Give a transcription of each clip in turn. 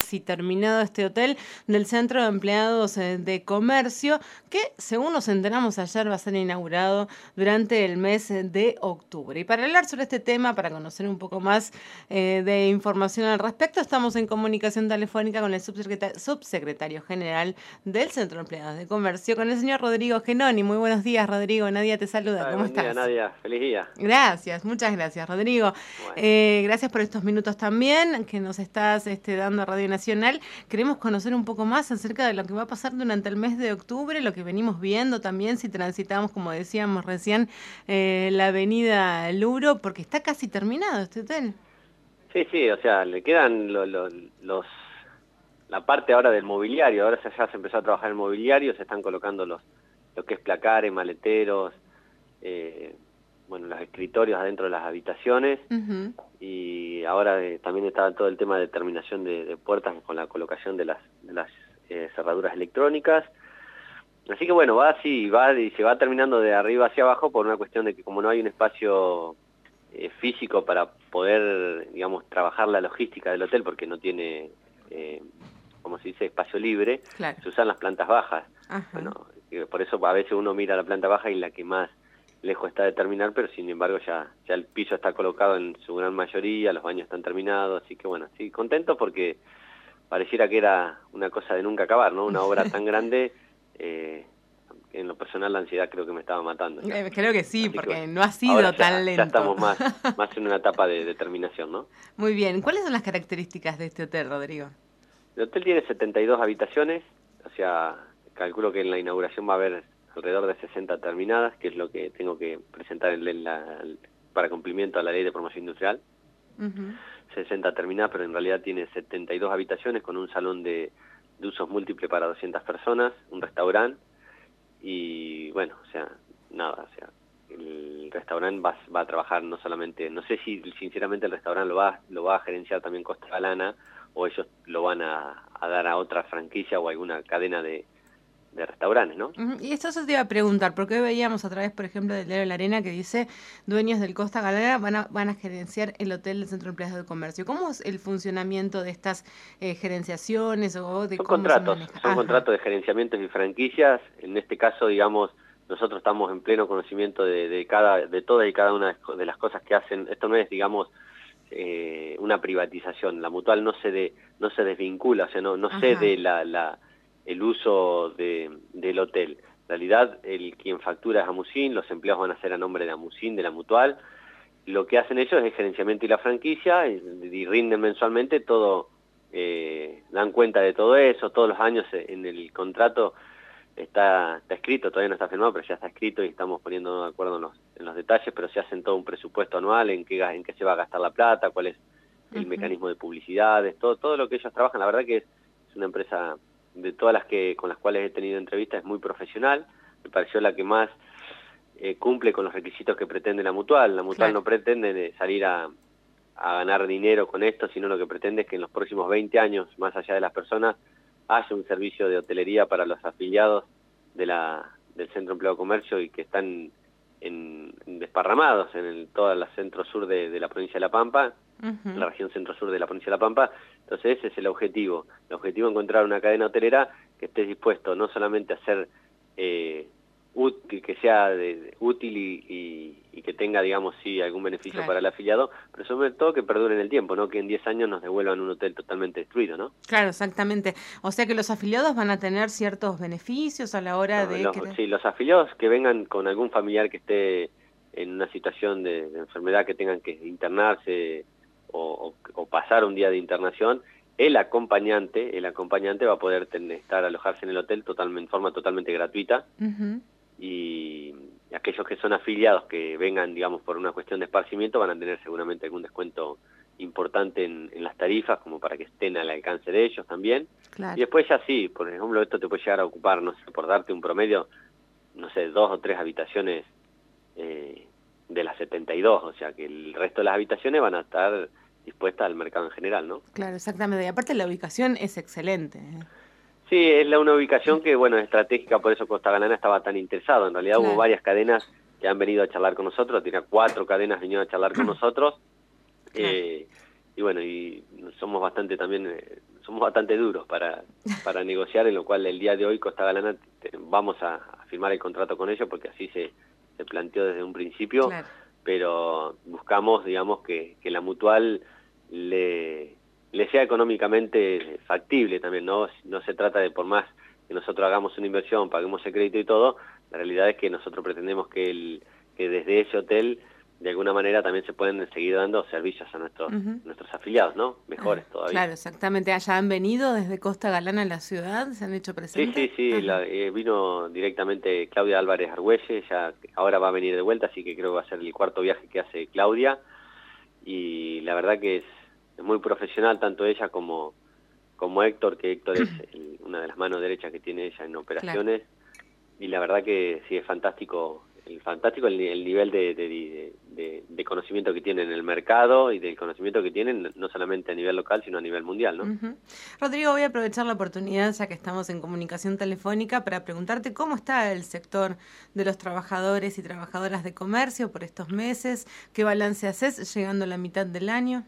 casi terminado este hotel del Centro de Empleados de Comercio, que según nos enteramos ayer va a ser inaugurado durante el mes de octubre. Y para hablar sobre este tema, para conocer un poco más de información al respecto, estamos en comunicación telefónica con el subsecretario general del Centro de Empleados de Comercio, con el señor Rodrigo Genoni. Muy buenos días, Rodrigo. Nadia te saluda. ¿Cómo Buen día, estás? Nadia. Feliz día. Gracias, muchas gracias, Rodrigo. Bueno, Gracias por estos minutos también que nos estás dando a Radio Nacional. Queremos conocer un poco más acerca de lo que va a pasar durante el mes de octubre, lo que venimos viendo también si transitamos, como decíamos recién, la avenida Luro, porque está casi terminado este hotel. sí, o sea, le quedan la parte ahora del mobiliario. Ahora ya se empezó a trabajar el mobiliario, se están colocando lo que es placares, maleteros, bueno, los escritorios adentro de las habitaciones. Ujú. Y ahora también está todo el tema de terminación de puertas con la colocación de las cerraduras electrónicas. Así que bueno, va así, va y se va terminando de arriba hacia abajo por una cuestión de que como no hay un espacio físico para poder, digamos, trabajar la logística del hotel, porque no tiene, como se dice, espacio libre, Claro. se usan las plantas bajas. Ajá. Bueno, por eso a veces uno mira la planta baja y la que más lejos está de terminar, pero sin embargo ya el piso está colocado en su gran mayoría, los baños están terminados, así que bueno, sí, contento porque pareciera que era una cosa de nunca acabar, ¿no? Una obra tan grande, en lo personal la ansiedad creo que me estaba matando ya. Creo que sí, Así que porque bueno, no ha ahora sido tan ya lento. estamos más en una etapa de terminación, ¿no? Muy bien. ¿Cuáles son las características de este hotel, Rodrigo? El hotel tiene 72 habitaciones, o sea, calculo que en la inauguración va a haber alrededor de 60 terminadas, que es lo que tengo que presentar para cumplimiento a la ley de promoción industrial. Ujú. 60 terminadas, pero en realidad tiene 72 habitaciones con un salón de usos múltiples para 200 personas, un restaurante y bueno, o sea, nada, o sea, el restaurante va a trabajar no solamente, no sé si sinceramente el restaurante lo va a gerenciar también Costa Galana o ellos lo van a dar a otra franquicia o alguna cadena de restaurantes, ¿no? Ujú. Y esto se te iba a preguntar, porque hoy veíamos a través, por ejemplo, del diario La Arena que dice dueños del Costa Galera van a gerenciar el hotel del Centro de Empleados de Comercio. ¿Cómo es el funcionamiento de estas gerenciaciones o de cómo se maneja? Son Ajá, contratos de gerenciamientos y franquicias. En este caso, digamos, nosotros estamos en pleno conocimiento de todas y cada una de las cosas que hacen. Esto no es, digamos, una privatización. La Mutual no se desvincula, o sea, no ajá, cede el uso del hotel. En realidad, quien factura es Amusin, los empleados van a ser a nombre de Amusin, de la Mutual. Lo que hacen ellos es el gerenciamiento y la franquicia y rinden mensualmente todo, dan cuenta de todo eso, todos los años en el contrato está escrito, todavía no está firmado, pero ya está escrito y estamos poniendo de acuerdo en los detalles, pero se hacen todo un presupuesto anual en qué se va a gastar la plata, cuál es el ujú, mecanismo de publicidades, todo lo que ellos trabajan. La verdad que es una empresa de todas con las cuales he tenido entrevistas, es muy profesional, me pareció la que más cumple con los requisitos que pretende la Mutual. La Mutual claro. no pretende salir a ganar dinero con esto, sino lo que pretende es que en los próximos 20 años, más allá de las personas, haya un servicio de hotelería para los afiliados del Centro de Empleo de Comercio y que están desparramados en toda la centro-sur de la provincia de La Pampa, en Ujú. la región centro-sur de la provincia de La Pampa. Entonces ese es el objetivo. El objetivo es encontrar una cadena hotelera que esté dispuesto no solamente a ser que sea útil y que tenga, digamos, sí, algún beneficio Claro. para el afiliado, pero sobre todo que perdure en el tiempo, ¿no? Que en 10 años nos devuelvan un hotel totalmente destruido, ¿no? Claro, exactamente. O sea que los afiliados van a tener ciertos beneficios a la hora No, de querer. sí, los afiliados que vengan con algún familiar que esté en una situación de enfermedad, que tengan que internarse o pasar un día de internación, el acompañante va a poder alojarse en el hotel en forma totalmente gratuita. Ujú. Y aquellos que son afiliados que vengan, digamos, por una cuestión de esparcimiento van a tener seguramente algún descuento importante en las tarifas, como para que estén al alcance de ellos también. Y Claro. después ya sí, por ejemplo, esto te puede llegar a ocupar, no sé, por darte un promedio, no sé, 2 o 3 habitaciones de las 72, o sea que el resto de las habitaciones van a estar dispuestas al mercado en general, ¿no? Claro, exactamente. Y aparte la ubicación es excelente. Sí, es una ubicación que, bueno, es estratégica, por eso Costa Galana estaba tan interesado. En realidad hubo Claro. varias cadenas que han venido a charlar con nosotros, tenía 4 cadenas vinieron a charlar con nosotros, Claro. y bueno, y somos bastante también, somos bastante duros para negociar, en lo cual el día de hoy Costa Galana vamos a firmar el contrato con ellos porque así se planteó desde un principio, claro. Pero buscamos, digamos, que la mutual le sea económicamente factible también, ¿no? No se trata de por más que nosotros hagamos una inversión, paguemos el crédito y todo, la realidad es que nosotros pretendemos que desde ese hotel de alguna manera también se pueden seguir dando servicios a nuestros afiliados, ¿no? Mejores todavía. Claro, exactamente. ¿Allá han venido desde Costa Galana a la ciudad? ¿Se han hecho presentes? Sí. Vino directamente Claudia Álvarez Argüelle, ya ahora va a venir de vuelta, así que creo que va a ser el cuarto viaje que hace Claudia. Y la verdad que es muy profesional, tanto ella como Héctor, que Héctor es una de las manos derechas que tiene ella en operaciones. Claro. Y la verdad que sí, es fantástico el nivel de conocimiento que tienen en el mercado y del conocimiento que tienen no solamente a nivel local, sino a nivel mundial, ¿no? Rodrigo, voy a aprovechar la oportunidad, ya que estamos en comunicación telefónica, para preguntarte cómo está el sector de los trabajadores y trabajadoras de comercio por estos meses, qué balance haces llegando a la mitad del año.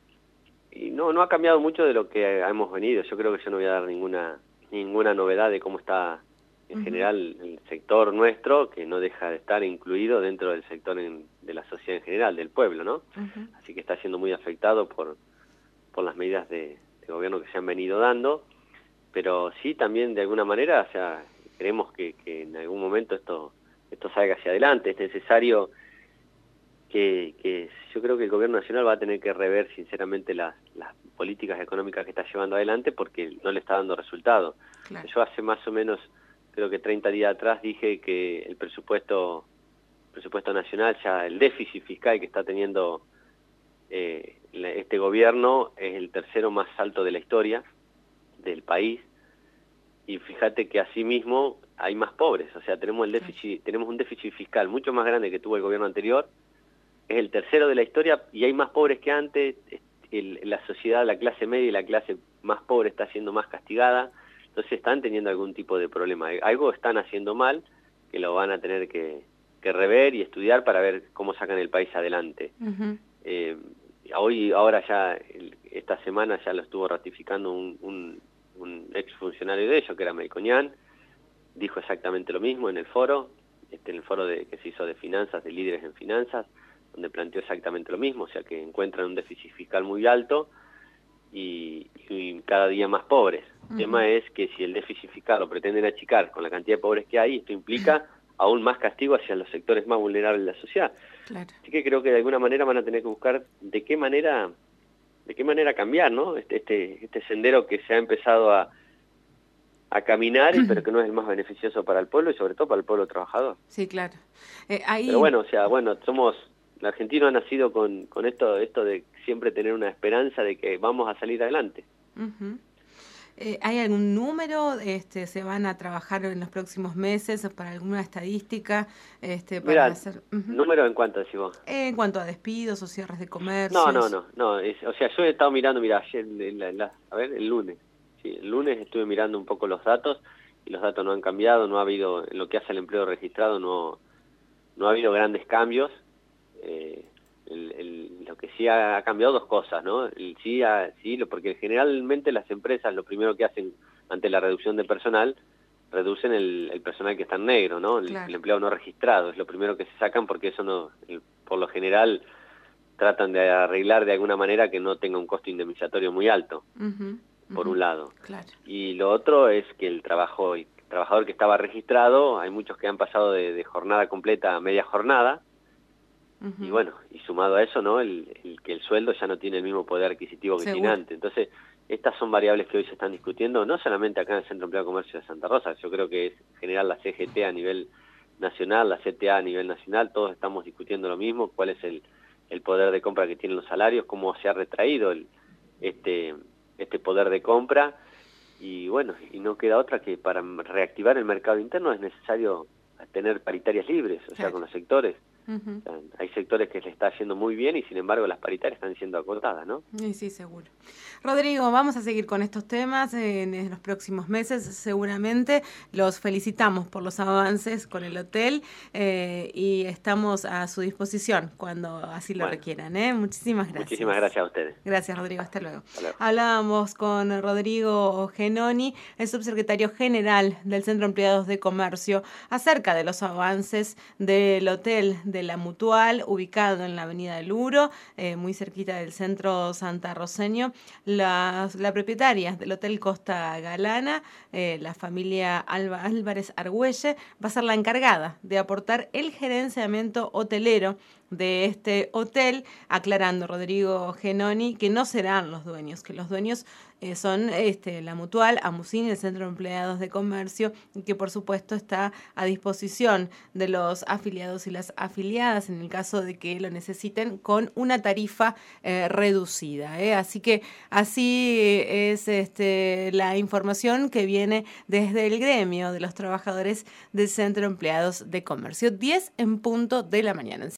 Y no ha cambiado mucho de lo que hemos venido. Yo creo que yo no voy a dar ninguna novedad de cómo está en general el sector nuestro, que no deja de estar incluido dentro del sector de la sociedad en general, del pueblo, ¿no? Así que está siendo muy afectado por las medidas de gobierno que se han venido dando, pero sí también de alguna manera, o sea, creemos que en algún momento esto salga hacia adelante. Es necesario que yo creo que el gobierno nacional va a tener que rever sinceramente las políticas económicas que está llevando adelante porque no le está dando resultado. Claro. Yo hace más o menos, creo que 30 días atrás dije que el presupuesto nacional, ya el déficit fiscal que está teniendo este gobierno es el tercero más alto de la historia del país, y fíjate que asimismo hay más pobres, o sea, tenemos un déficit fiscal mucho más grande que tuvo el gobierno anterior, es el tercero de la historia y hay más pobres que antes. La sociedad, la clase media y la clase más pobre está siendo más castigada, entonces están teniendo algún tipo de problema, algo están haciendo mal, que lo van a tener que rever y estudiar para ver cómo sacan el país adelante. Ahora ya, esta semana ya lo estuvo ratificando un exfuncionario de ellos, que era Melconian, dijo exactamente lo mismo en el foro, en el foro que se hizo de finanzas, de líderes en finanzas, donde planteó exactamente lo mismo, o sea que encuentran un déficit fiscal muy alto y cada día más pobres. El tema es que si el déficit fiscal lo pretenden achicar con la cantidad de pobres que hay, esto implica aún más castigo hacia los sectores más vulnerables de la sociedad. Claro. Así que creo que de alguna manera van a tener que buscar de qué manera cambiar, ¿no? Este sendero que se ha empezado a caminar, pero que no es el más beneficioso para el pueblo y sobre todo para el pueblo trabajador. Sí, claro. Pero bueno, o sea, el argentino ha nacido con esto de siempre tener una esperanza de que vamos a salir adelante. ¿Hay algún número? ¿Se van a trabajar en los próximos meses para alguna estadística? Mirá, hacer... ¿número en cuánto decís vos? En cuanto a despidos o cierres de comercio. No. O sea, yo he estado mirando, ayer, el lunes. Sí, el lunes estuve mirando un poco los datos y los datos no han cambiado, no ha habido, en lo que hace al empleo registrado, no ha habido grandes cambios. Lo que sí ha cambiado dos cosas, ¿no? Porque generalmente las empresas lo primero que hacen ante la reducción de personal, reducen el personal que está en negro, ¿no? Claro. El empleado no registrado, es lo primero que se sacan porque eso por lo general tratan de arreglar de alguna manera que no tenga un costo indemnizatorio muy alto, por un lado. Claro. Y lo otro es que el trabajador que estaba registrado, hay muchos que han pasado de jornada completa a media jornada, y bueno, y sumado a eso, ¿no? Que el sueldo ya no tiene el mismo poder adquisitivo que tiene antes. Entonces, estas son variables que hoy se están discutiendo, no solamente acá en el Centro de Empleo y Comercio de Santa Rosa, yo creo que es en general la CGT a nivel nacional, la CTA a nivel nacional, todos estamos discutiendo lo mismo, cuál es el poder de compra que tienen los salarios, cómo se ha retraído este poder de compra, y bueno, y no queda otra que para reactivar el mercado interno es necesario tener paritarias libres, o sea, con los sectores. Ujú. Hay sectores que le está yendo muy bien y sin embargo las paritarias están siendo acotadas, ¿no? Sí, seguro. Rodrigo, vamos a seguir con estos temas en los próximos meses, seguramente. Los felicitamos por los avances con el hotel y estamos a su disposición cuando así lo requieran. Muchísimas gracias. Muchísimas gracias a ustedes. Gracias, Rodrigo. Hasta luego. Hasta luego. Hablábamos con Rodrigo Genoni, el subsecretario general del Centro de Empleados de Comercio, acerca de los avances del hotel de la Mutual, ubicado en la avenida del Uro, muy cerquita del centro santarroceño. La propietaria del Hotel Costa Galana, la familia Álvarez Argüelle, va a ser la encargada de aportar el gerenciamiento hotelero de este hotel, aclarando Rodrigo Genoni que no serán los dueños, que los dueños son la Mutual, Amusín y el Centro de Empleados de Comercio, y que por supuesto está a disposición de los afiliados y las afiliadas en el caso de que lo necesiten con una tarifa reducida. Así que así es la información que viene desde el gremio de los trabajadores del Centro de Empleados de Comercio. 10 en punto de la mañana.